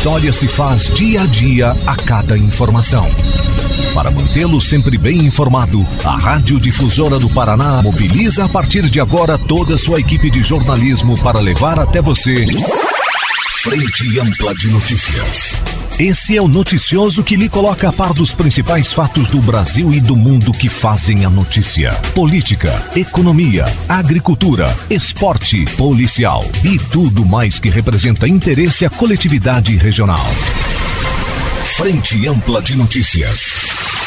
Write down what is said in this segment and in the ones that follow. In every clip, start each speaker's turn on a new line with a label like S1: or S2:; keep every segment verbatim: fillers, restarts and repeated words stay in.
S1: história se faz dia a dia a cada informação. Para mantê-lo sempre bem informado, a Rádio Difusora do Paraná mobiliza a partir de agora toda a sua equipe de jornalismo para levar até você Frente Ampla de Notícias. Esse é o noticioso que lhe coloca a par dos principais fatos do Brasil e do mundo que fazem a notícia. Política, economia, agricultura, esporte, policial e tudo mais que representa interesse à coletividade regional. Frente Ampla de Notícias.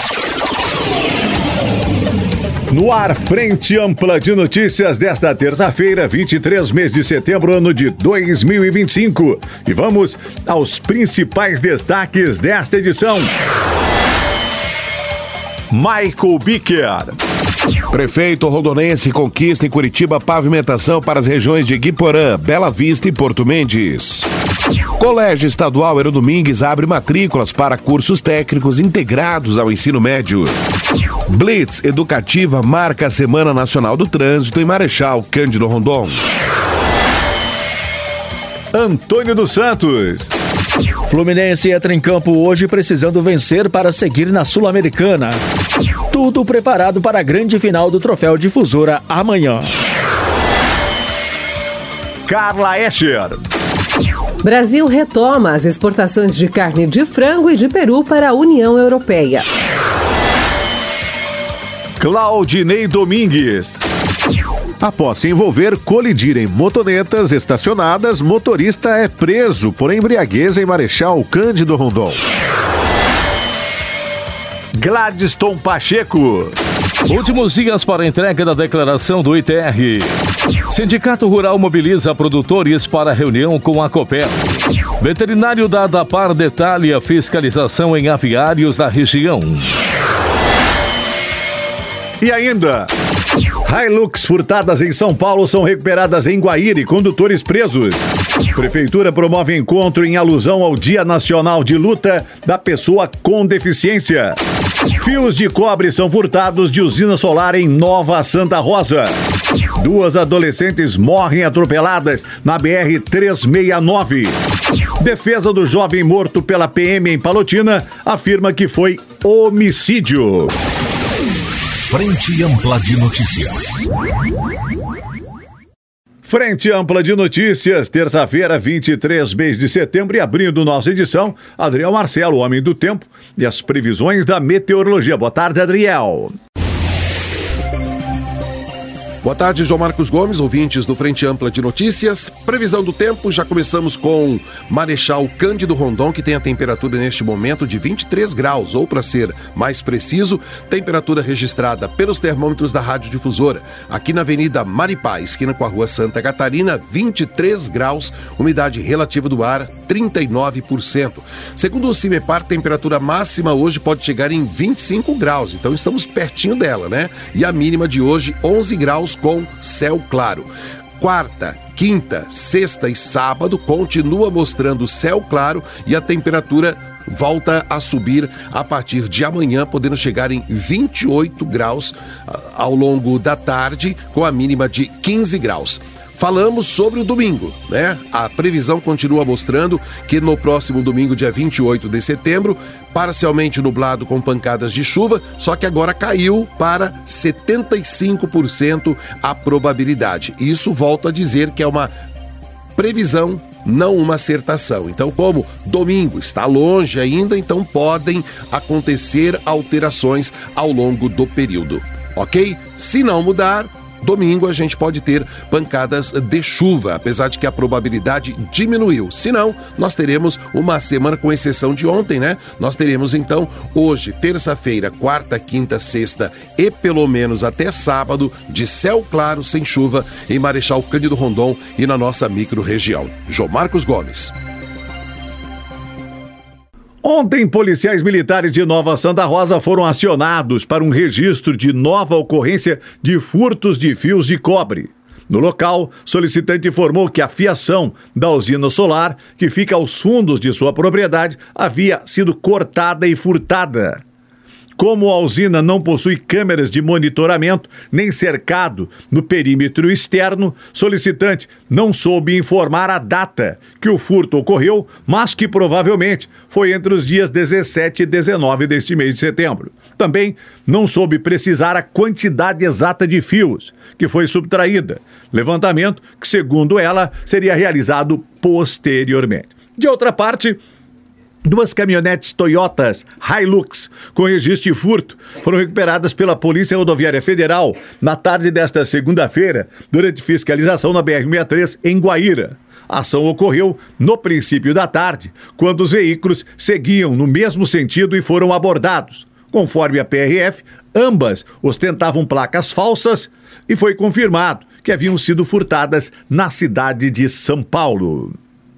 S2: No ar, Frente Ampla de Notícias desta terça-feira, vinte e três, mês de setembro, ano de dois mil e vinte e cinco. E vamos aos principais destaques desta edição. Michael Bicker.
S3: Prefeito rondonense conquista em Curitiba pavimentação para as regiões de Guiporã, Bela Vista e Porto Mendes. Colégio Estadual Eero Domingues abre matrículas para cursos técnicos integrados ao ensino médio. Blitz Educativa marca a Semana Nacional do Trânsito em Marechal Cândido Rondon.
S2: Antônio dos Santos.
S4: Fluminense entra em campo hoje precisando vencer para seguir na Sul-Americana. Tudo preparado para a grande final do Troféu Difusora amanhã.
S2: Carla Escher.
S5: Brasil retoma as exportações de carne de frango e de peru para a União Europeia.
S2: Claudinei Domingues. Após se envolver, colidir em motonetas estacionadas, motorista é preso por embriaguez em Marechal Cândido Rondon. Gladstone Pacheco.
S6: Últimos dias para a entrega da declaração do I T R. Sindicato Rural mobiliza produtores para reunião com a Copel. Veterinário da ADAPAR detalha a fiscalização em aviários da região.
S2: E ainda, Hilux furtadas em São Paulo são recuperadas em Guaíra e condutores presos. Prefeitura promove encontro em alusão ao Dia Nacional de Luta da Pessoa com Deficiência. Fios de cobre são furtados de usina solar em Nova Santa Rosa. Duas adolescentes morrem atropeladas na B R trezentos e sessenta e nove. Defesa do jovem morto pela P M em Palotina afirma que foi homicídio.
S1: Frente Ampla de Notícias.
S2: Frente Ampla de Notícias, terça-feira, vinte e três, mês de setembro, e abrindo nossa edição, Adriel Marcelo, homem do tempo, e as previsões da meteorologia. Boa tarde, Adriel.
S3: Boa tarde, João Marcos Gomes, ouvintes do Frente Ampla de Notícias. Previsão do tempo, já começamos com Marechal Cândido Rondon, que tem a temperatura neste momento de vinte e três graus, ou para ser mais preciso, temperatura registrada pelos termômetros da Rádio Difusora. Aqui na Avenida Maripá, esquina com a Rua Santa Catarina, vinte e três graus, umidade relativa do ar, trinta e nove por cento. Segundo o CIMEPAR, temperatura máxima hoje pode chegar em vinte e cinco graus, então estamos pertinho dela, né? E a mínima de hoje, onze graus com céu claro. Quarta, quinta, sexta e sábado continua mostrando céu claro e a temperatura volta a subir a partir de amanhã, podendo chegar em vinte e oito graus ao longo da tarde, com a mínima de quinze graus. Falamos sobre o domingo, né? A previsão continua mostrando que no próximo domingo, dia vinte e oito de setembro, parcialmente nublado com pancadas de chuva, só que agora caiu para setenta e cinco por cento a probabilidade. Isso volto a dizer que é uma previsão, não uma acertação. Então, como domingo está longe ainda, então podem acontecer alterações ao longo do período, ok? Se não mudar, domingo a gente pode ter pancadas de chuva, apesar de que a probabilidade diminuiu. Se não, nós teremos uma semana, com exceção de ontem, né? Nós teremos então hoje, terça-feira, quarta, quinta, sexta e pelo menos até sábado, de céu claro, sem chuva, em Marechal Cândido Rondon e na nossa micro-região. João Marcos Gomes.
S2: Ontem, policiais militares de Nova Santa Rosa foram acionados para um registro de nova ocorrência de furtos de fios de cobre. No local, solicitante informou que a fiação da usina solar, que fica aos fundos de sua propriedade, havia sido cortada e furtada. Como a usina não possui câmeras de monitoramento, nem cercado no perímetro externo, solicitante não soube informar a data que o furto ocorreu, mas que provavelmente foi entre os dias dezessete e dezenove deste mês de setembro. Também não soube precisar a quantidade exata de fios que foi subtraída, levantamento que, segundo ela, seria realizado posteriormente. De outra parte, duas caminhonetes Toyotas Hilux com registro de furto foram recuperadas pela Polícia Rodoviária Federal na tarde desta segunda-feira, durante fiscalização na B R sessenta e três em Guaíra. A ação ocorreu no princípio da tarde, quando os veículos seguiam no mesmo sentido e foram abordados. Conforme a P R F, ambas ostentavam placas falsas e foi confirmado que haviam sido furtadas na cidade de São Paulo.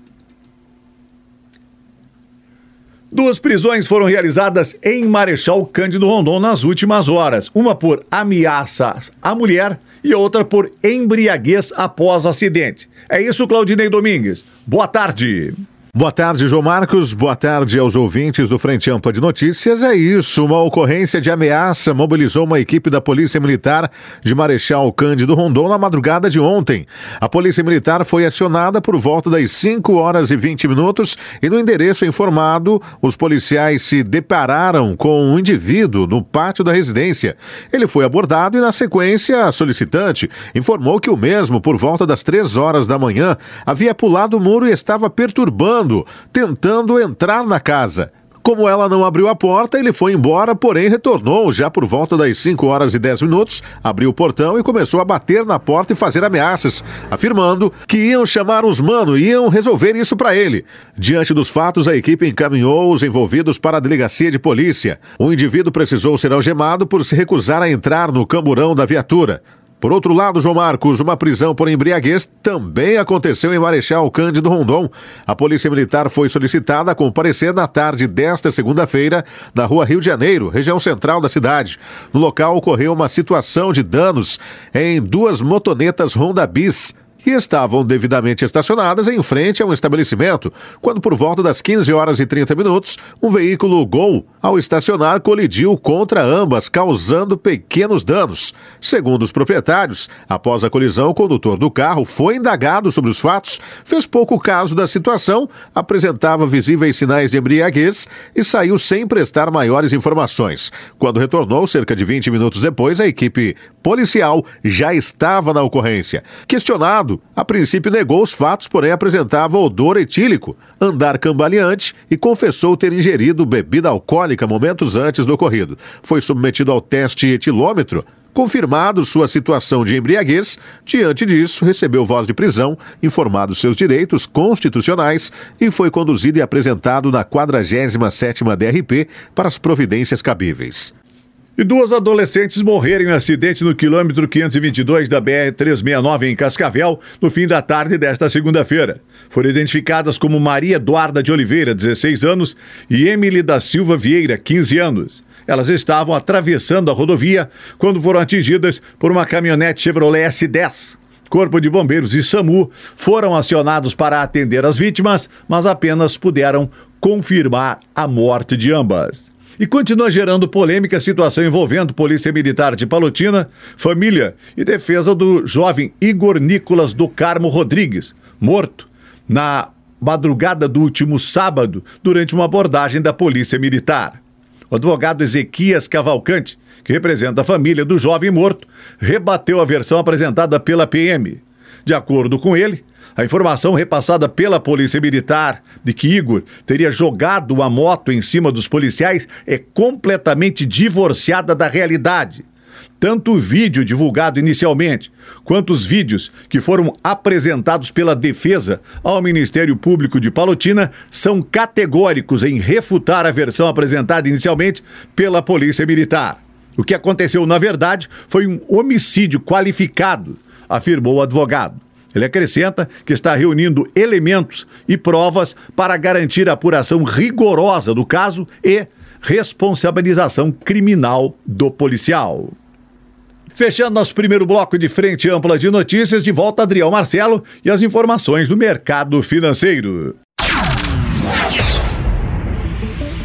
S2: Duas prisões foram realizadas em Marechal Cândido Rondon nas últimas horas. Uma por ameaças à mulher e outra por embriaguez após acidente. É isso, Claudinei Domingues. Boa tarde.
S7: Boa tarde, João Marcos. Boa tarde aos ouvintes do Frente Ampla de Notícias. É isso, uma ocorrência de ameaça mobilizou uma equipe da Polícia Militar de Marechal Cândido Rondon na madrugada de ontem. A Polícia Militar foi acionada por volta das cinco horas e vinte minutos e no endereço informado, os policiais se depararam com um indivíduo no pátio da residência. Ele foi abordado e, na sequência, a solicitante informou que o mesmo, por volta das três horas da manhã, havia pulado o muro e estava perturbando tentando entrar na casa. Como ela não abriu a porta, ele foi embora, porém retornou já por volta das cinco horas e dez minutos, abriu o portão e começou a bater na porta e fazer ameaças, afirmando que iam chamar os mano e iam resolver isso para ele. Diante dos fatos, a equipe encaminhou os envolvidos para a delegacia de polícia. O indivíduo precisou ser algemado por se recusar a entrar no camburão da viatura. Por outro lado, João Marcos, uma prisão por embriaguez também aconteceu em Marechal Cândido Rondon. A Polícia Militar foi solicitada a comparecer na tarde desta segunda-feira na Rua Rio de Janeiro, região central da cidade. No local ocorreu uma situação de danos em duas motonetas Honda Bis, que estavam devidamente estacionadas em frente a um estabelecimento, quando por volta das quinze horas e trinta minutos, um veículo Gol, ao estacionar, colidiu contra ambas, causando pequenos danos. Segundo os proprietários, após a colisão, o condutor do carro foi indagado sobre os fatos, fez pouco caso da situação, apresentava visíveis sinais de embriaguez e saiu sem prestar maiores informações. Quando retornou, cerca de vinte minutos depois, a equipe policial já estava na ocorrência. Questionado, a princípio negou os fatos, porém apresentava odor etílico, andar cambaleante e confessou ter ingerido bebida alcoólica momentos antes do ocorrido. Foi submetido ao teste etilômetro, confirmado sua situação de embriaguez. Diante disso, recebeu voz de prisão, informado seus direitos constitucionais e foi conduzido e apresentado na quadragésima sétima D R P para as providências cabíveis.
S2: E duas adolescentes morreram em um acidente no quilômetro quinhentos e vinte e dois da B R trezentos e sessenta e nove em Cascavel, no fim da tarde desta segunda-feira. Foram identificadas como Maria Eduarda de Oliveira, dezesseis anos, e Emily da Silva Vieira, quinze anos. Elas estavam atravessando a rodovia quando foram atingidas por uma caminhonete Chevrolet S dez. Corpo de Bombeiros e SAMU foram acionados para atender as vítimas, mas apenas puderam confirmar a morte de ambas. E continua gerando polêmica a situação envolvendo Polícia Militar de Palotina, família e defesa do jovem Igor Nicolas do Carmo Rodrigues, morto na madrugada do último sábado durante uma abordagem da Polícia Militar. O advogado Ezequias Cavalcante, que representa a família do jovem morto, rebateu a versão apresentada pela P M. De acordo com ele, a informação repassada pela Polícia Militar de que Igor teria jogado a moto em cima dos policiais é completamente divorciada da realidade. Tanto o vídeo divulgado inicialmente, quanto os vídeos que foram apresentados pela defesa ao Ministério Público de Palotina são categóricos em refutar a versão apresentada inicialmente pela Polícia Militar. O que aconteceu, na verdade, foi um homicídio qualificado, afirmou o advogado. Ele acrescenta que está reunindo elementos e provas para garantir a apuração rigorosa do caso e responsabilização criminal do policial. Fechando nosso primeiro bloco de Frente Ampla de Notícias, de volta Adriel Marcelo e as informações do mercado financeiro.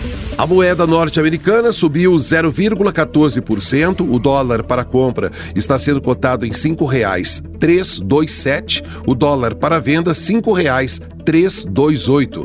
S3: A moeda norte-americana subiu zero vírgula quatorze por cento. O dólar para compra está sendo cotado em cinco reais trezentos e vinte e sete. O dólar para venda, cinco reais trezentos e vinte e oito.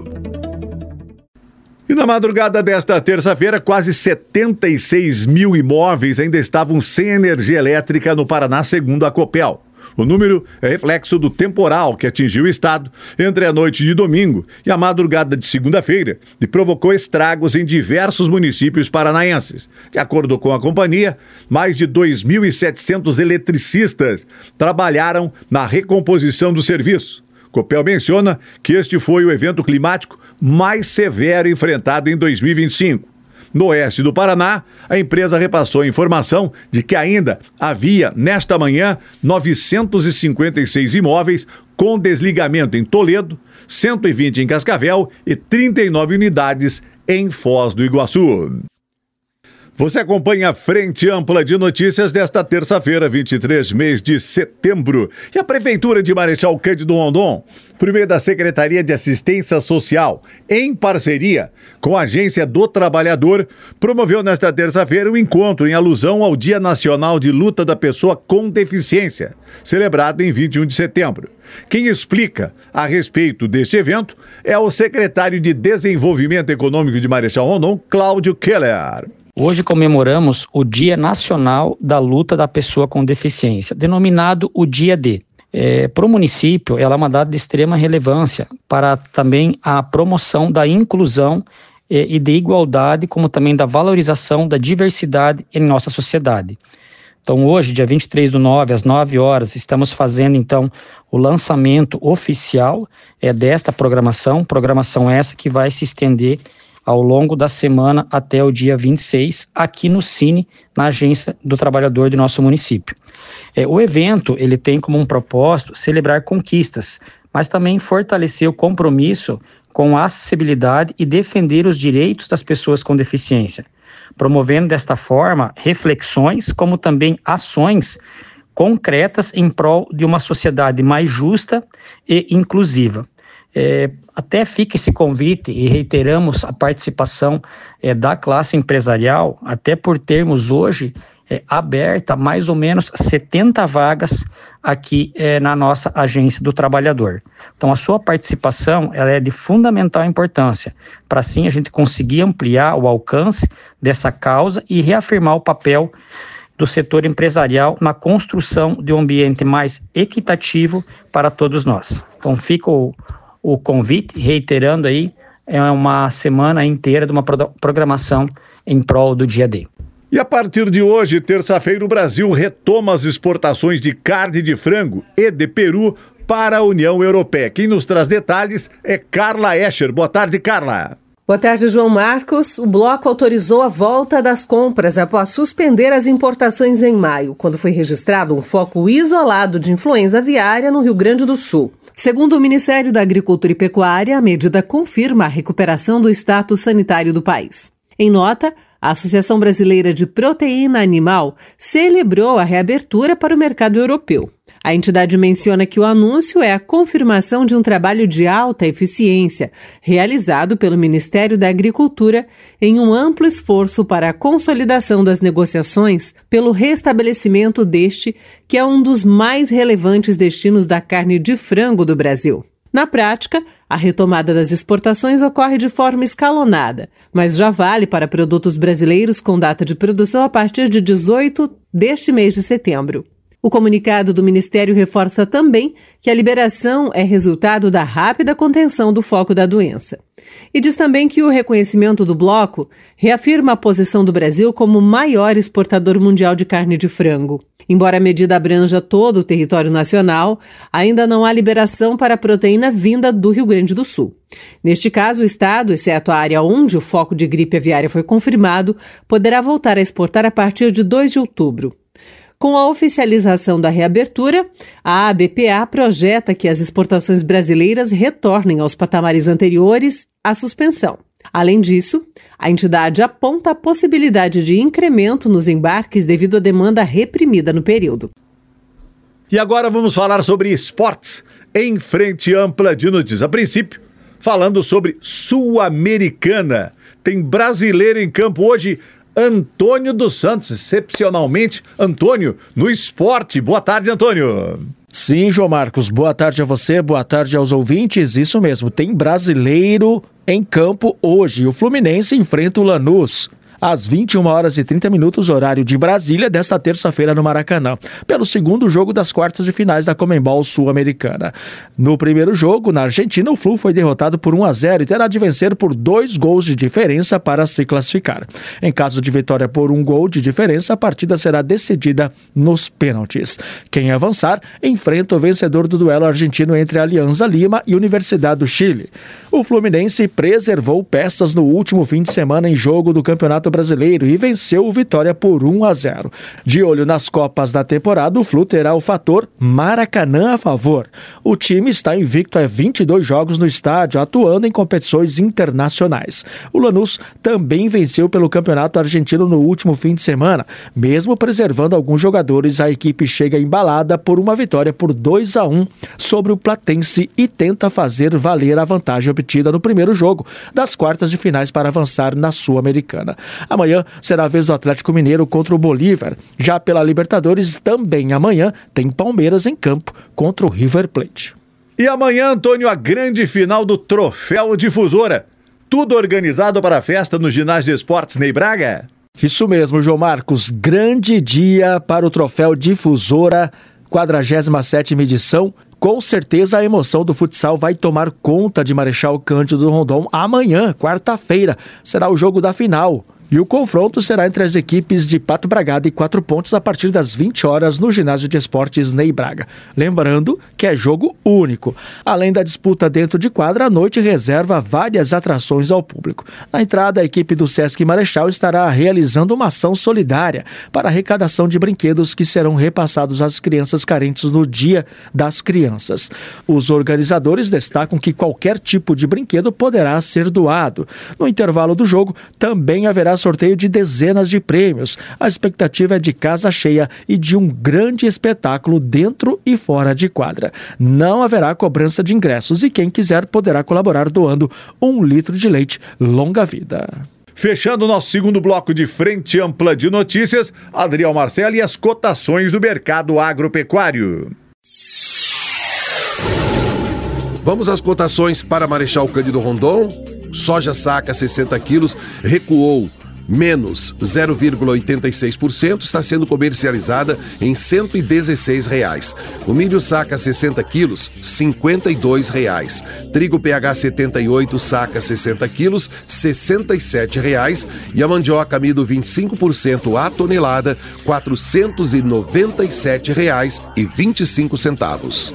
S2: E na madrugada desta terça-feira, quase setenta e seis mil imóveis ainda estavam sem energia elétrica no Paraná, segundo a Copel. O número é reflexo do temporal que atingiu o estado entre a noite de domingo e a madrugada de segunda-feira e provocou estragos em diversos municípios paranaenses. De acordo com a companhia, mais de dois mil e setecentos eletricistas trabalharam na recomposição do serviço. Copel menciona que este foi o evento climático mais severo enfrentado em dois mil e vinte e cinco. No oeste do Paraná, a empresa repassou a informação de que ainda havia, nesta manhã, novecentos e cinquenta e seis imóveis com desligamento em Toledo, cento e vinte em Cascavel e trinta e nove unidades em Foz do Iguaçu. Você acompanha a Frente Ampla de Notícias desta terça-feira, vinte e três, mês de setembro. E a Prefeitura de Marechal Cândido Rondon, por meio da Secretaria de Assistência Social, em parceria com a Agência do Trabalhador, promoveu nesta terça-feira um encontro em alusão ao Dia Nacional de Luta da Pessoa com Deficiência, celebrado em vinte e um de setembro. Quem explica a respeito deste evento é o secretário de Desenvolvimento Econômico de Marechal Rondon, Cláudio Keller.
S8: Hoje comemoramos o Dia Nacional da Luta da Pessoa com Deficiência, denominado o Dia D. É, para o município, ela é uma data de extrema relevância para também a promoção da inclusão é, e de igualdade, como também da valorização da diversidade em nossa sociedade. Então hoje, dia vinte e três do nove, às nove horas, estamos fazendo então o lançamento oficial é, desta programação, programação essa que vai se estender ao longo da semana até o dia vinte e seis, aqui no Cine, na Agência do Trabalhador do nosso município. É, o evento ele tem como um propósito celebrar conquistas, mas também fortalecer o compromisso com a acessibilidade e defender os direitos das pessoas com deficiência, promovendo desta forma reflexões como também ações concretas em prol de uma sociedade mais justa e inclusiva. É, até fica esse convite e reiteramos a participação é, da classe empresarial, até por termos hoje é, aberta mais ou menos setenta vagas aqui é, na nossa Agência do Trabalhador. Então a sua participação ela é de fundamental importância, para assim a gente conseguir ampliar o alcance dessa causa e reafirmar o papel do setor empresarial na construção de um ambiente mais equitativo para todos nós. Então fica o O convite, reiterando aí, é uma semana inteira de uma programação em prol do Dia D.
S2: E a partir de hoje, terça-feira, o Brasil retoma as exportações de carne de frango e de peru para a União Europeia. Quem nos traz detalhes é Carla Escher. Boa tarde, Carla.
S5: Boa tarde, João Marcos. O bloco autorizou a volta das compras após suspender as importações em maio, quando foi registrado um foco isolado de influenza aviária no Rio Grande do Sul. Segundo o Ministério da Agricultura e Pecuária, a medida confirma a recuperação do status sanitário do país. Em nota, a Associação Brasileira de Proteína Animal celebrou a reabertura para o mercado europeu. A entidade menciona que o anúncio é a confirmação de um trabalho de alta eficiência realizado pelo Ministério da Agricultura em um amplo esforço para a consolidação das negociações pelo restabelecimento deste, que é um dos mais relevantes destinos da carne de frango do Brasil. Na prática, a retomada das exportações ocorre de forma escalonada, mas já vale para produtos brasileiros com data de produção a partir de dezoito deste mês de setembro. O comunicado do Ministério reforça também que a liberação é resultado da rápida contenção do foco da doença. E diz também que o reconhecimento do bloco reafirma a posição do Brasil como o maior exportador mundial de carne de frango. Embora a medida abranja todo o território nacional, ainda não há liberação para a proteína vinda do Rio Grande do Sul. Neste caso, o Estado, exceto a área onde o foco de gripe aviária foi confirmado, poderá voltar a exportar a partir de dois de outubro. Com a oficialização da reabertura, a A B P A projeta que as exportações brasileiras retornem aos patamares anteriores à suspensão. Além disso, a entidade aponta a possibilidade de incremento nos embarques devido à demanda reprimida no período.
S2: E agora vamos falar sobre esportes em Frente Ampla de Notícias. A princípio, falando sobre Sul-Americana. tem brasileiro em campo hoje. Antônio dos Santos, excepcionalmente, Antônio, no esporte. Boa tarde, Antônio.
S4: Sim, João Marcos, boa tarde a você, boa tarde aos ouvintes. Isso mesmo, tem brasileiro em campo hoje. O Fluminense enfrenta o Lanús às vinte e uma horas e trinta minutos, horário de Brasília, desta terça-feira no Maracanã, pelo segundo jogo das quartas de finais da Conmebol Sul-Americana. No primeiro jogo, na Argentina, o Flu foi derrotado por um a zero e terá de vencer por dois gols de diferença para se classificar. Em caso de vitória por um gol de diferença, a partida será decidida nos pênaltis. Quem avançar enfrenta o vencedor do duelo argentino entre Alianza Lima e Universidade do Chile. O Fluminense preservou peças no último fim de semana em jogo do Campeonato Brasileiro e venceu o Vitória por um a zero. De olho nas Copas da temporada, o Flu terá o fator Maracanã a favor. O time está invicto a vinte e dois jogos no estádio, atuando em competições internacionais. O Lanús também venceu pelo Campeonato Argentino no último fim de semana. Mesmo preservando alguns jogadores, a equipe chega embalada por uma vitória por dois a um sobre o Platense e tenta fazer valer a vantagem obtida no primeiro jogo das quartas de finais para avançar na Sul-Americana. Amanhã será a vez do Atlético Mineiro contra o Bolívar. Já pela Libertadores, também amanhã tem Palmeiras em campo contra o River Plate.
S2: E amanhã, Antônio, a grande final do Troféu Difusora. Tudo organizado para a festa no Ginásio de Esportes Ney Braga?
S4: Isso mesmo, João Marcos. Grande dia para o Troféu Difusora, quadragésima sétima edição. Com certeza a emoção do futsal vai tomar conta de Marechal Cândido Rondon amanhã, quarta-feira. Será o jogo da final. E o confronto será entre as equipes de Pato Bragado e Quatro Pontos a partir das vinte horas no Ginásio de Esportes Ney Braga. Lembrando que é jogo único. Além da disputa dentro de quadra, a noite reserva várias atrações ao público. Na entrada, a equipe do Sesc Marechal estará realizando uma ação solidária para arrecadação de brinquedos que serão repassados às crianças carentes no Dia das Crianças. Os organizadores destacam que qualquer tipo de brinquedo poderá ser doado. No intervalo do jogo, também haverá sorteio de dezenas de prêmios. A expectativa é de casa cheia e de um grande espetáculo dentro e fora de quadra. Não haverá cobrança de ingressos e quem quiser poderá colaborar doando um litro de leite longa vida.
S2: Fechando o nosso segundo bloco de Frente Ampla de Notícias, Adriel Marcelo e as cotações do mercado agropecuário.
S3: Vamos às cotações para Marechal Cândido Rondon. Soja saca sessenta quilos recuou menos zero vírgula oitenta e seis por cento, está sendo comercializada em cento e dezesseis reais. O milho saca sessenta quilos, cinquenta e dois reais. Trigo P H setenta e oito saca sessenta quilos, sessenta e sete reais. E a mandioca amido vinte e cinco por cento a tonelada, quatrocentos e noventa e sete reais e vinte e cinco centavos.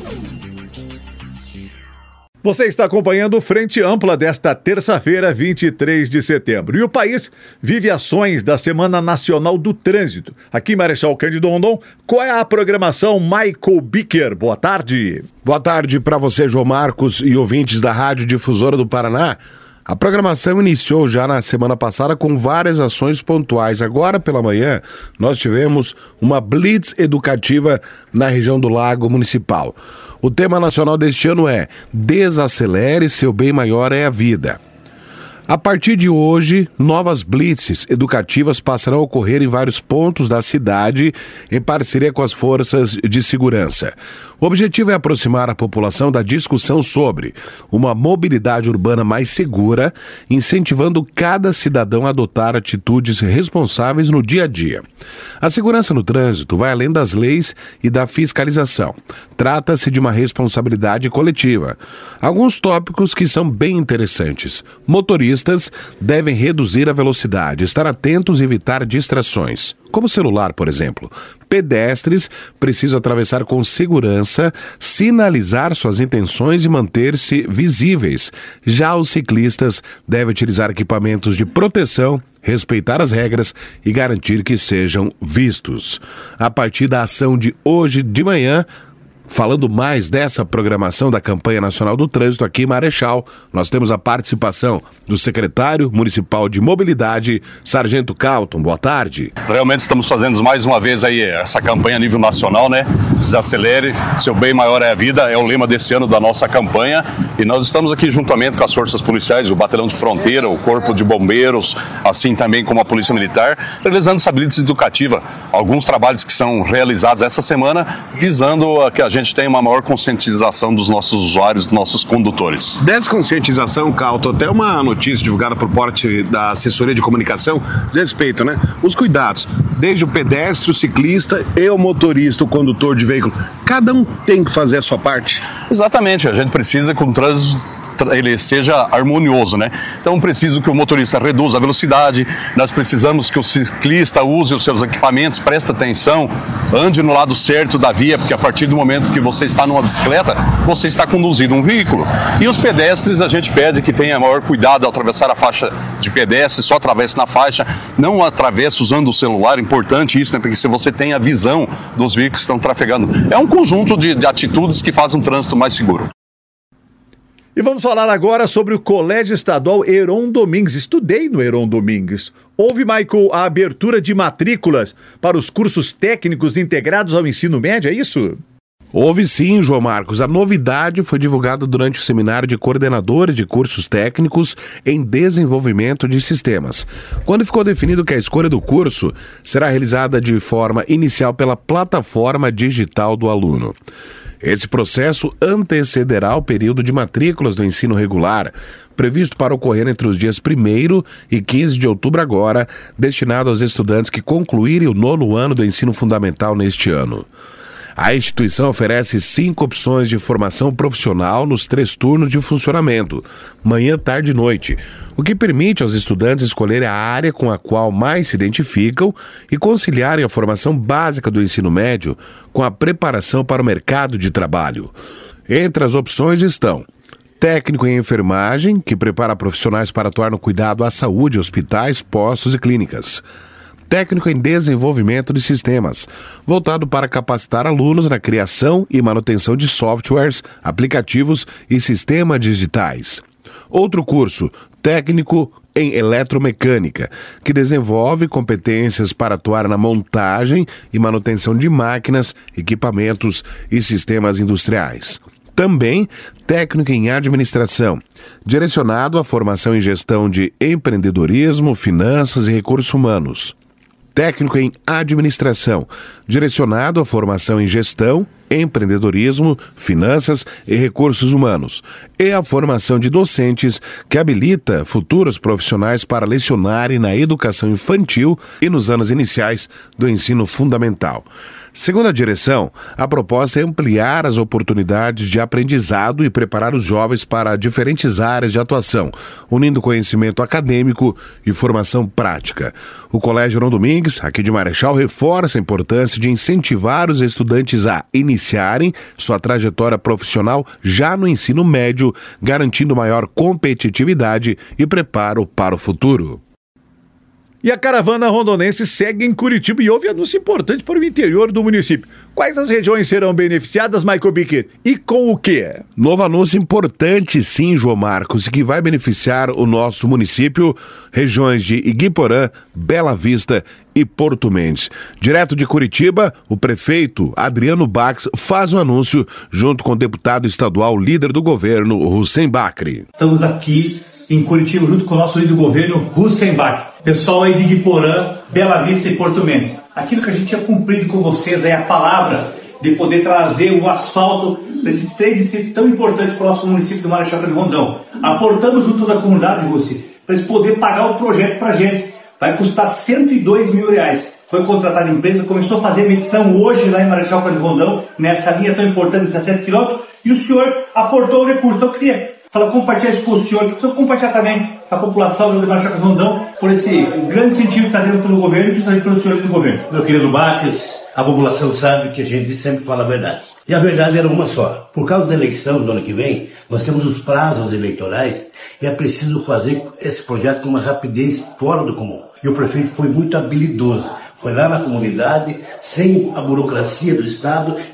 S2: Você está acompanhando o Frente Ampla desta terça-feira, vinte e três de setembro. E o país vive ações da Semana Nacional do Trânsito. Aqui em Marechal Cândido Rondon, qual é a programação? Michael Bicker, boa tarde.
S9: Boa tarde para você, João Marcos, e ouvintes da Rádio Difusora do Paraná. A programação iniciou já na semana passada com várias ações pontuais. Agora pela manhã, nós tivemos uma blitz educativa na região do Lago Municipal. O tema nacional deste ano é Desacelere, seu bem maior é a vida. A partir de hoje, novas blitzes educativas passarão a ocorrer em vários pontos da cidade em parceria com as forças de segurança. O objetivo é aproximar a população da discussão sobre uma mobilidade urbana mais segura, incentivando cada cidadão a adotar atitudes responsáveis no dia a dia. A segurança no trânsito vai além das leis e da fiscalização. Trata-se de uma responsabilidade coletiva. Alguns tópicos que são bem interessantes. Motoristas devem reduzir a velocidade, estar atentos e evitar distrações, como celular, por exemplo. Pedestres precisam atravessar com segurança, sinalizar suas intenções e manter-se visíveis. Já os ciclistas devem utilizar equipamentos de proteção, respeitar as regras e garantir que sejam vistos. A partir da ação de hoje de manhã,
S3: Falando mais dessa programação da campanha nacional do trânsito aqui em Marechal, nós temos a participação do secretário municipal de mobilidade, Sargento Calton. Boa tarde.
S10: Realmente estamos fazendo mais uma vez aí essa campanha a nível nacional, né? Desacelere, seu bem maior é a vida, é o lema desse ano da nossa campanha, e nós estamos aqui juntamente com as forças policiais, o Batalhão de Fronteira, o Corpo de Bombeiros, assim também como a Polícia Militar, realizando essa blitz educativa. Alguns trabalhos que são realizados essa semana, visando que a gente tenha uma maior conscientização dos nossos usuários, dos nossos condutores.
S9: Dessa conscientização, Calton, até uma notícia divulgada por parte da assessoria de comunicação, de respeito, né? Os cuidados, desde o pedestre, o ciclista e o motorista, o condutor de veículo. Cada um tem que fazer a sua parte.
S10: Exatamente, a gente precisa que o trânsito ele seja harmonioso, né? Então preciso que o motorista reduza a velocidade, nós precisamos que o ciclista use os seus equipamentos, preste atenção, ande no lado certo da via, porque a partir do momento que você está numa bicicleta, você está conduzindo um veículo. E os pedestres, a gente pede que tenha maior cuidado ao atravessar a faixa de pedestre, só atravesse na faixa, não atravesse usando o celular, importante isso, né? Porque se você tem a visão dos veículos que estão trafegando, é um conjunto de, de atitudes que faz um trânsito mais seguro.
S2: E vamos falar agora sobre o Colégio Estadual Heron Domingues. Estudei no Heron Domingues. Houve, Michael, a abertura de matrículas para os cursos técnicos integrados ao ensino médio, é isso?
S3: Houve sim, João Marcos. A novidade foi divulgada durante o seminário de coordenadores de cursos técnicos em desenvolvimento de sistemas, quando ficou definido que a escolha do curso será realizada de forma inicial pela plataforma digital do aluno. Esse processo antecederá o período de matrículas do ensino regular, previsto para ocorrer entre os dias primeiro e quinze de outubro agora, destinado aos estudantes que concluírem o nono ano do ensino fundamental neste ano. A instituição oferece cinco opções de formação profissional nos três turnos de funcionamento, manhã, tarde e noite, o que permite aos estudantes escolherem a área com a qual mais se identificam e conciliarem a formação básica do ensino médio com a preparação para o mercado de trabalho. Entre as opções estão técnico em enfermagem, que prepara profissionais para atuar no cuidado à saúde, hospitais, postos e clínicas. Técnico em desenvolvimento de sistemas, voltado para capacitar alunos na criação e manutenção de softwares, aplicativos e sistemas digitais. Outro curso, técnico em eletromecânica, que desenvolve competências para atuar na montagem e manutenção de máquinas, equipamentos e sistemas industriais. Também técnico em administração, direcionado à formação em gestão de empreendedorismo, finanças e recursos humanos. Técnico em administração, direcionado à formação em gestão, empreendedorismo, finanças e recursos humanos, e a formação de docentes que habilita futuros profissionais para lecionarem na educação infantil e nos anos iniciais do ensino fundamental. Segundo a direção, a proposta é ampliar as oportunidades de aprendizado e preparar os jovens para diferentes áreas de atuação, unindo conhecimento acadêmico e formação prática. O Colégio Heron Domingues, aqui de Marechal, reforça a importância de incentivar os estudantes a iniciarem sua trajetória profissional já no ensino médio, garantindo maior competitividade e preparo para o futuro.
S2: E a caravana rondonense segue em Curitiba e houve anúncio importante para o interior do município. Quais as regiões serão beneficiadas, Michael Bicker? E com o quê?
S3: Novo anúncio importante, sim, João Marcos, e que vai beneficiar o nosso município, regiões de Iguiporã, Bela Vista e Porto Mendes. Direto de Curitiba, o prefeito Adriano Bax faz o anúncio junto com o deputado estadual líder do governo, Hussein Bakri.
S11: Estamos aqui em Curitiba, junto com o nosso líder do governo, Hussein Bakri. Pessoal aí de Iguiporã, Bela Vista e Porto Mendes. Aquilo que a gente tinha cumprido com vocês é a palavra de poder trazer o asfalto desses três distritos tão importantes para o nosso município do Marechal de Rondão. Aportamos junto da comunidade, Hussein, para eles poderem pagar o projeto para a gente. Vai custar cento e dois mil reais. Foi contratada a empresa, começou a fazer medição hoje lá em Marechal de Rondão, nessa linha tão importante, dezessete quilômetros, e o senhor aportou o recurso. Eu queria Fala, compartilhar isso com o senhor, que precisa compartilhar também com a população do Marechal de Rondão por esse grande incentivo que está dando pelo governo e principalmente pelos senhores do governo.
S12: Meu querido Bax, a população sabe que a gente sempre fala a verdade. E a verdade era uma só. Por causa da eleição do ano que vem, nós temos os prazos eleitorais e é preciso fazer esse projeto com uma rapidez fora do comum. E o prefeito foi muito habilidoso. Foi lá na comunidade, sem a burocracia do Estado, e eles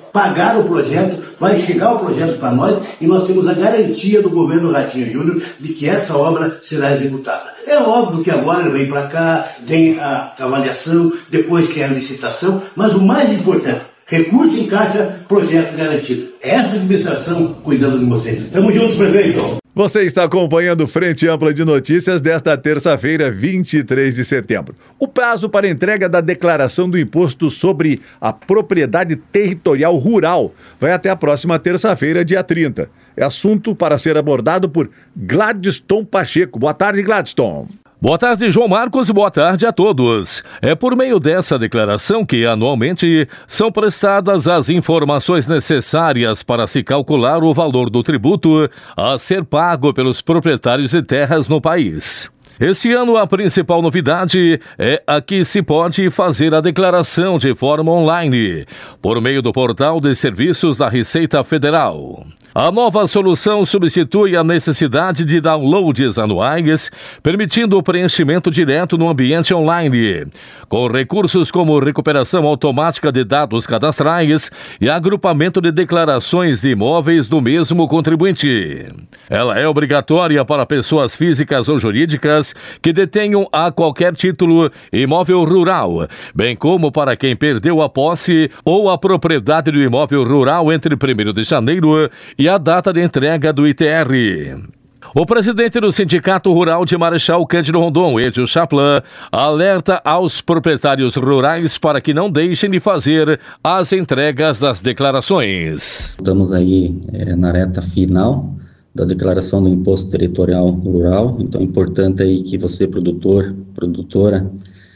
S12: pagaram o projeto, vai chegar o projeto para nós e nós temos a garantia do governo Ratinho Júnior de que essa obra será executada. É óbvio que agora ele vem para cá, tem a avaliação, depois que é a licitação, mas o mais importante, recurso em caixa, projeto garantido. Essa administração cuidando de você. Tamo juntos, prefeito!
S2: Você está acompanhando Frente Ampla de Notícias desta terça-feira, vinte e três de setembro. O prazo para entrega da declaração do imposto sobre a propriedade territorial rural vai até a próxima terça-feira, dia trinta. É assunto para ser abordado por Gladstone Pacheco. Boa tarde, Gladstone.
S6: Boa tarde, João Marcos, e boa tarde a todos. É por meio dessa declaração que, anualmente, são prestadas as informações necessárias para se calcular o valor do tributo a ser pago pelos proprietários de terras no país. Este ano, a principal novidade é a que se pode fazer a declaração de forma online, por meio do portal de serviços da Receita Federal. A nova solução substitui a necessidade de downloads anuais, permitindo o preenchimento direto no ambiente online, com recursos como recuperação automática de dados cadastrais e agrupamento de declarações de imóveis do mesmo contribuinte. Ela é obrigatória para pessoas físicas ou jurídicas que detenham a qualquer título imóvel rural, bem como para quem perdeu a posse ou a propriedade do imóvel rural entre primeiro de janeiro e a data de entrega do I T R. O presidente do Sindicato Rural de Marechal Cândido Rondon, Edio Chaplan, alerta aos proprietários rurais para que não deixem de fazer as entregas das declarações.
S13: Estamos aí é, na reta final da declaração do Imposto Territorial Rural, então é importante aí que você, produtor, produtora,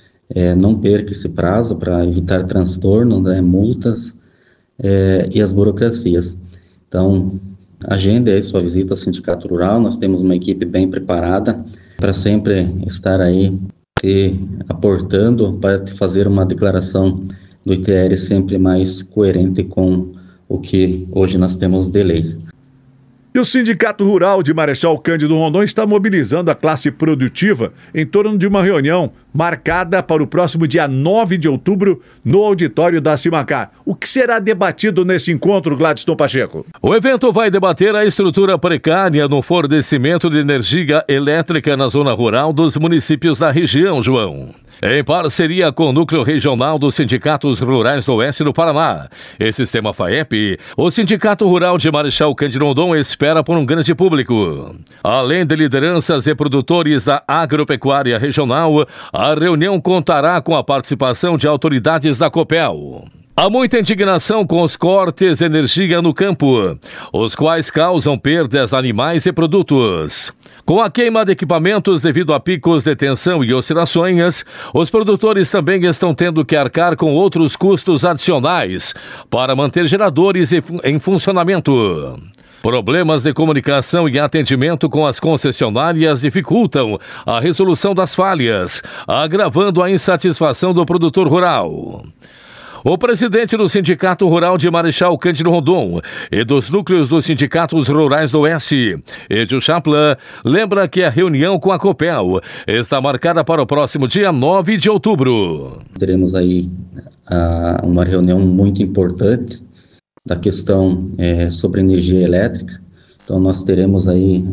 S13: é, não perca esse prazo para evitar transtornos, né, multas é, e as burocracias. Então, agende aí sua visita ao Sindicato Rural, nós temos uma equipe bem preparada para sempre estar aí e aportando para fazer uma declaração do I T R sempre mais coerente com o que hoje nós temos de leis.
S2: E o Sindicato Rural de Marechal Cândido Rondon está mobilizando a classe produtiva em torno de uma reunião marcada para o próximo dia nove de outubro no auditório da Cimacar. O que será debatido nesse encontro, Gladstone Pacheco?
S6: O evento vai debater a estrutura precária no fornecimento de energia elétrica na zona rural dos municípios da região, João. Em parceria com o Núcleo Regional dos Sindicatos Rurais do Oeste do Paraná e Sistema FAEP, o Sindicato Rural de Marechal Cândido Rondon espera por um grande público. Além de lideranças e produtores da agropecuária regional, a reunião contará com a participação de autoridades da Copel. Há muita indignação com os cortes de energia no campo, os quais causam perdas a animais e produtos. Com a queima de equipamentos devido a picos de tensão e oscilações, os produtores também estão tendo que arcar com outros custos adicionais para manter geradores em funcionamento. Problemas de comunicação e atendimento com as concessionárias dificultam a resolução das falhas, agravando a insatisfação do produtor rural. O presidente do Sindicato Rural de Marechal Cândido Rondon e dos núcleos dos sindicatos rurais do Oeste, Edio Chaplan, lembra que a reunião com a Copel está marcada para o próximo dia nove de outubro.
S13: Teremos aí uh, uma reunião muito importante da questão é, sobre energia elétrica. Então nós teremos aí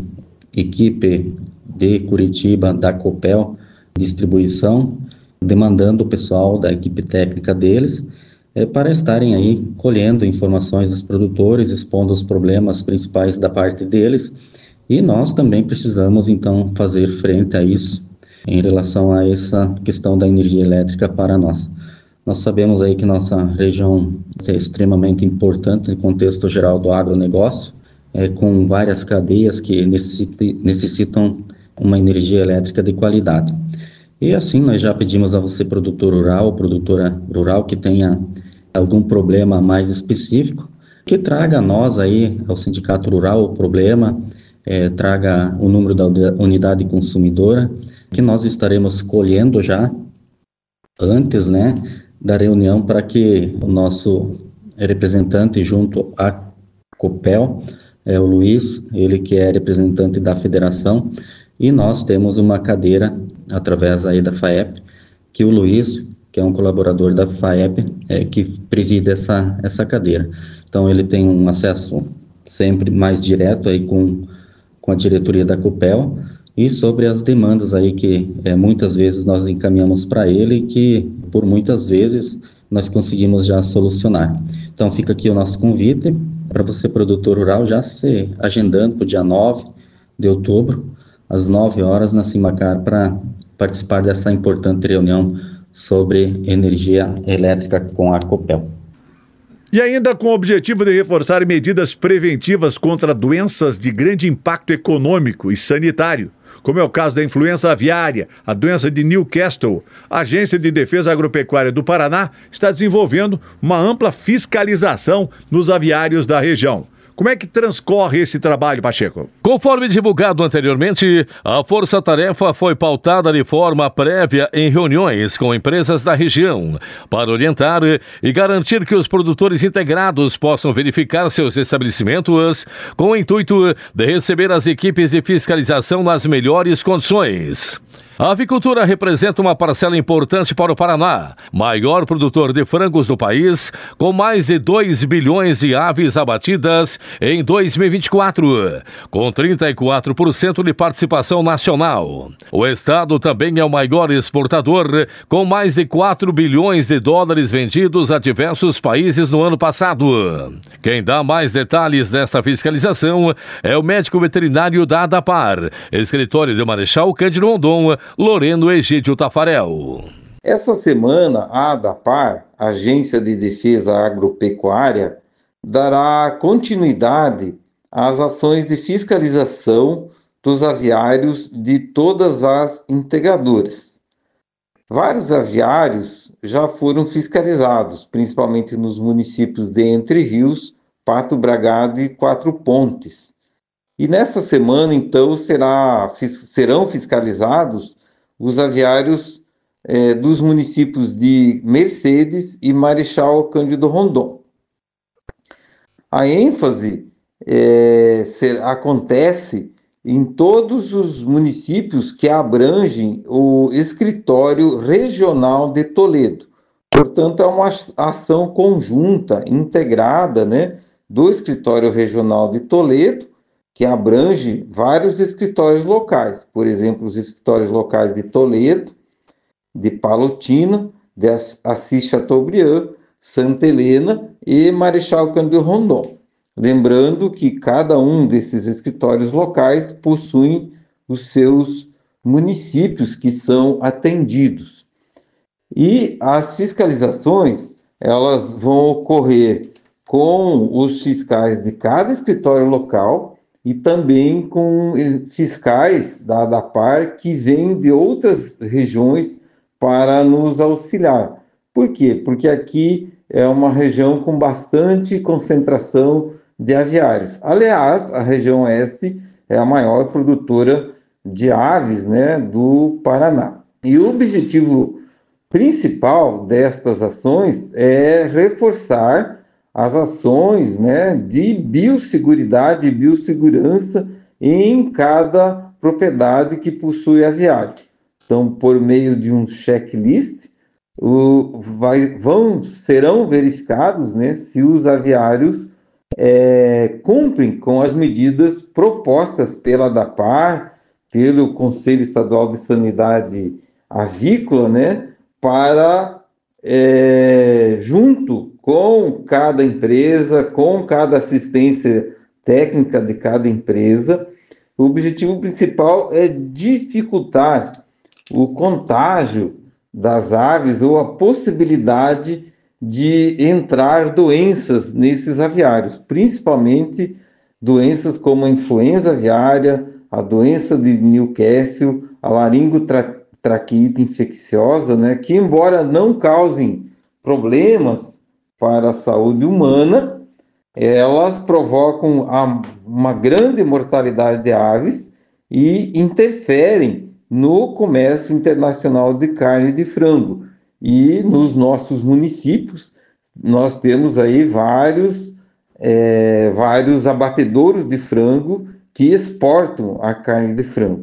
S13: equipe de Curitiba, da Copel, distribuição, demandando o pessoal da equipe técnica deles é, para estarem aí colhendo informações dos produtores, expondo os problemas principais da parte deles, e nós também precisamos então fazer frente a isso em relação a essa questão da energia elétrica para nós. Nós sabemos aí que nossa região é extremamente importante no contexto geral do agronegócio, é, com várias cadeias que necessitam uma energia elétrica de qualidade. E assim nós já pedimos a você, produtor rural, produtora rural, que tenha algum problema mais específico, que traga a nós aí, ao Sindicato Rural, o problema, é, traga o número da unidade consumidora, que nós estaremos colhendo já antes, né, da reunião, para que o nosso representante junto à Copel, é o Luiz, ele que é representante da federação, e nós temos uma cadeira através aí da FAEP, que o Luiz que é um colaborador da FAEP, é, que preside essa, essa cadeira. Então, ele tem um acesso sempre mais direto aí com, com a diretoria da Copel, e sobre as demandas aí que é, muitas vezes nós encaminhamos para ele e que, por muitas vezes, nós conseguimos já solucionar. Então, fica aqui o nosso convite para você, produtor rural, já se agendando para o dia nove de outubro, às nove horas, na Simacar, para participar dessa importante reunião sobre energia elétrica com a Copel.
S2: E ainda com o objetivo de reforçar medidas preventivas contra doenças de grande impacto econômico e sanitário, como é o caso da influenza aviária, a doença de Newcastle, a Agência de Defesa Agropecuária do Paraná está desenvolvendo uma ampla fiscalização nos aviários da região. Como é que transcorre esse trabalho, Pacheco?
S6: Conforme divulgado anteriormente, a força-tarefa foi pautada de forma prévia em reuniões com empresas da região para orientar e garantir que os produtores integrados possam verificar seus estabelecimentos com o intuito de receber as equipes de fiscalização nas melhores condições. A avicultura representa uma parcela importante para o Paraná, maior produtor de frangos do país, com mais de dois bilhões de aves abatidas em dois mil e vinte e quatro, com trinta e quatro por cento de participação nacional. O estado também é o maior exportador, com mais de quatro bilhões de dólares vendidos a diversos países no ano passado. Quem dá mais detalhes desta fiscalização é o médico veterinário da ADAPAR, escritório de Marechal Cândido Rondon, Loreno Egídio Tafarel.
S14: Essa semana, a ADAPAR, Agência de Defesa Agropecuária, dará continuidade às ações de fiscalização dos aviários de todas as integradoras. Vários aviários já foram fiscalizados, principalmente nos municípios de Entre Rios, Pato Bragado e Quatro Pontes. E nessa semana, então, será, serão fiscalizados os aviários eh, dos municípios de Mercedes e Marechal Cândido Rondon. A ênfase eh, ser, acontece em todos os municípios que abrangem o Escritório Regional de Toledo. Portanto, é uma ação conjunta, integrada, né, do Escritório Regional de Toledo, que abrange vários escritórios locais, por exemplo, os escritórios locais de Toledo, de Palotina, de Assis Chateaubriand, Santa Helena e Marechal Cândido Rondon. Lembrando que cada um desses escritórios locais possuem os seus municípios que são atendidos. E as fiscalizações, elas vão ocorrer com os fiscais de cada escritório local e também com fiscais da ADAPAR que vêm de outras regiões para nos auxiliar. Por quê? Porque aqui é uma região com bastante concentração de aviários. Aliás, a região oeste é a maior produtora de aves, né, do Paraná. E o objetivo principal destas ações é reforçar as ações, né, de biosseguridade e biossegurança em cada propriedade que possui aviário. Então, por meio de um checklist, o, vai, vão, serão verificados, né, se os aviários é, cumprem com as medidas propostas pela ADAPAR, pelo Conselho Estadual de Sanidade Avícola, né, para, é, junto com cada empresa, com cada assistência técnica de cada empresa, o objetivo principal é dificultar o contágio das aves ou a possibilidade de entrar doenças nesses aviários, principalmente doenças como a influenza aviária, a doença de Newcastle, a laringotraqueite infecciosa, né, que embora não causem problemas para a saúde humana, elas provocam uma grande mortalidade de aves e interferem no comércio internacional de carne de frango. E nos nossos municípios, nós temos aí vários, é, vários abatedouros de frango que exportam a carne de frango.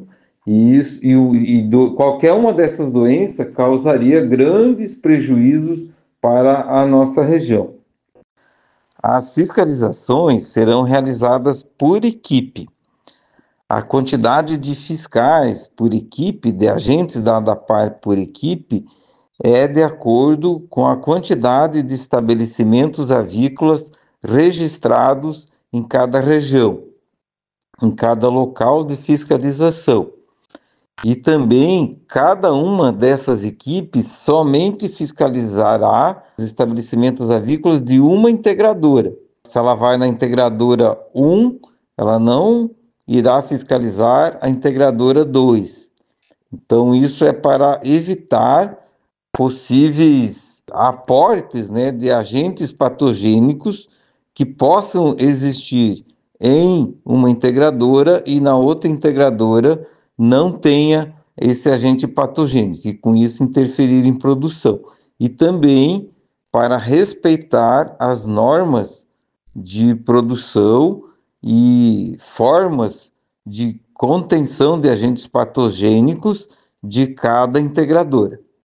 S14: E, isso, e, o- e do- qualquer uma dessas doenças causaria grandes prejuízos para a nossa região. As fiscalizações serão realizadas por equipe. A quantidade de fiscais por equipe, de agentes da ADAPAR por equipe, é de acordo com a quantidade de estabelecimentos avícolas registrados em cada região, em cada local de fiscalização. E também cada uma dessas equipes somente fiscalizará os estabelecimentos avícolas de uma integradora. Se ela vai na integradora um, ela não irá fiscalizar a integradora dois. Então, isso é para evitar possíveis aportes, né, de agentes patogênicos que possam existir em uma integradora e na outra integradora não tenha esse agente patogênico e com isso interferir em produção. E também para respeitar as normas de produção e formas de contenção de agentes patogênicos de cada integradora.